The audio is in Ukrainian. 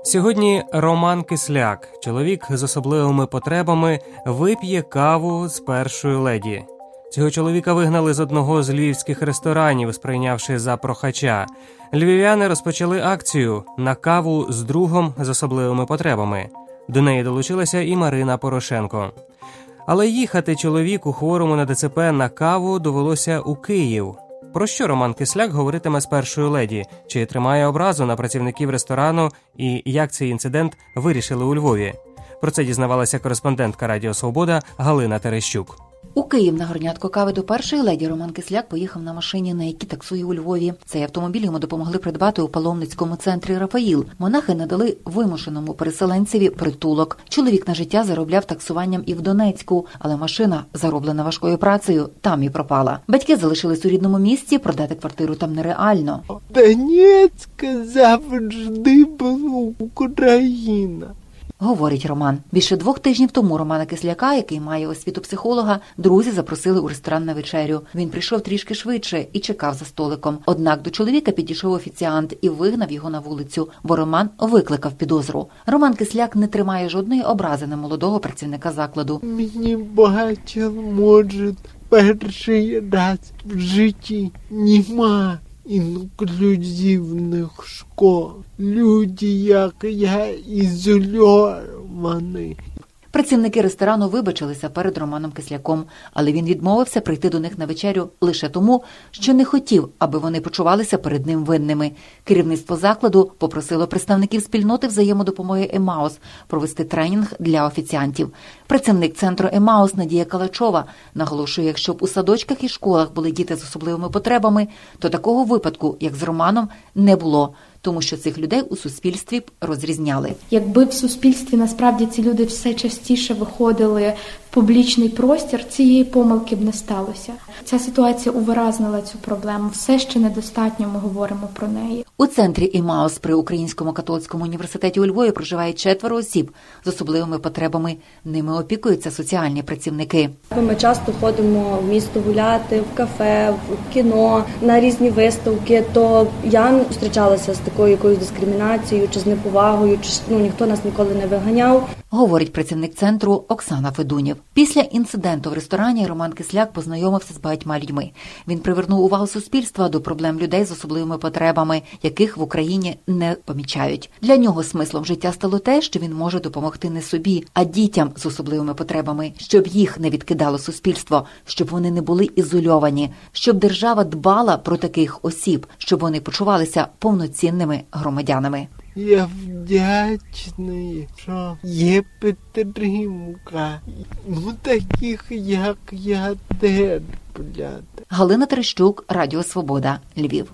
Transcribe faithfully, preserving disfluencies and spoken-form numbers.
Сьогодні Роман Кисляк, чоловік з особливими потребами, вип'є каву з першою леді. Цього чоловіка вигнали з одного з львівських ресторанів, сприйнявши за прохача. Львів'яни розпочали акцію «На каву з другом з особливими потребами». До неї долучилася і Марина Порошенко. Але їхати чоловіку, хворому на ДЦП, на каву довелося у Київ. Про що Роман Кисляк говоритиме з першою леді? Чи тримає образу на працівників ресторану? І як цей інцидент вирішили у Львові? Про це дізнавалася кореспондентка Радіо Свобода Галина Терещук. У Київ на горнятко кави до першої леді Роман Кисляк поїхав на машині, на якій таксує у Львові. Цей автомобіль йому допомогли придбати у паломницькому центрі «Рафаїл». Монахи надали вимушеному переселенцеві притулок. Чоловік на життя заробляв таксуванням і в Донецьку, але машина, зароблена важкою працею, там і пропала. Батьки залишились у рідному місті, продати квартиру там нереально. Донецька завжди була Україна. Говорить Роман. Більше двох тижнів тому Романа Кисляка, який має освіту психолога, друзі запросили у ресторан на вечерю. Він прийшов трішки швидше і чекав за столиком. Однак до чоловіка підійшов офіціант і вигнав його на вулицю, бо Роман викликав підозру. Роман Кисляк не тримає жодної образи на молодого працівника закладу. Мені бачив, може, перший раз в житті нема інклюзивних школ. Люди, як я, ізольовані. Працівники ресторану вибачилися перед Романом Кисляком, але він відмовився прийти до них на вечерю лише тому, що не хотів, аби вони почувалися перед ним винними. Керівництво закладу попросило представників спільноти взаємодопомоги «Емаус» провести тренінг для офіціантів. Працівник центру «Емаус» Надія Калачова наголошує, якщо б у садочках і школах були діти з особливими потребами, то такого випадку, як з Романом, не було. Тому що цих людей у суспільстві б розрізняли. Якби в суспільстві насправді ці люди все частіше виходили в публічний простір, цієї помилки б не сталося. Ця ситуація увиразнила цю проблему. Все ще недостатньо ми говоримо про неї. У центрі «Емаус» при Українському католицькому університеті у Львові проживає четверо осіб з особливими потребами. Ними опікуються соціальні працівники. Ми часто ходимо в місто гуляти, в кафе, в кіно, на різні виставки. То я зустрічалася з такою якоюсь дискримінацією чи з неповагою, чи ну, ніхто нас ніколи не виганяв. Говорить працівник центру Оксана Федунєв. Після інциденту в ресторані Роман Кисляк познайомився з багатьма людьми. Він привернув увагу суспільства до проблем людей з особливими потребами, яких в Україні не помічають. Для нього смислом життя стало те, що він може допомогти не собі, а дітям з особливими потребами, щоб їх не відкидало суспільство, щоб вони не були ізольовані, щоб держава дбала про таких осіб, щоб вони почувалися повноцінними громадянами. Я вдячний, що є підтримка. Ну, таких, як я, терплять. Галина Терещук, Радіо Свобода, Львів.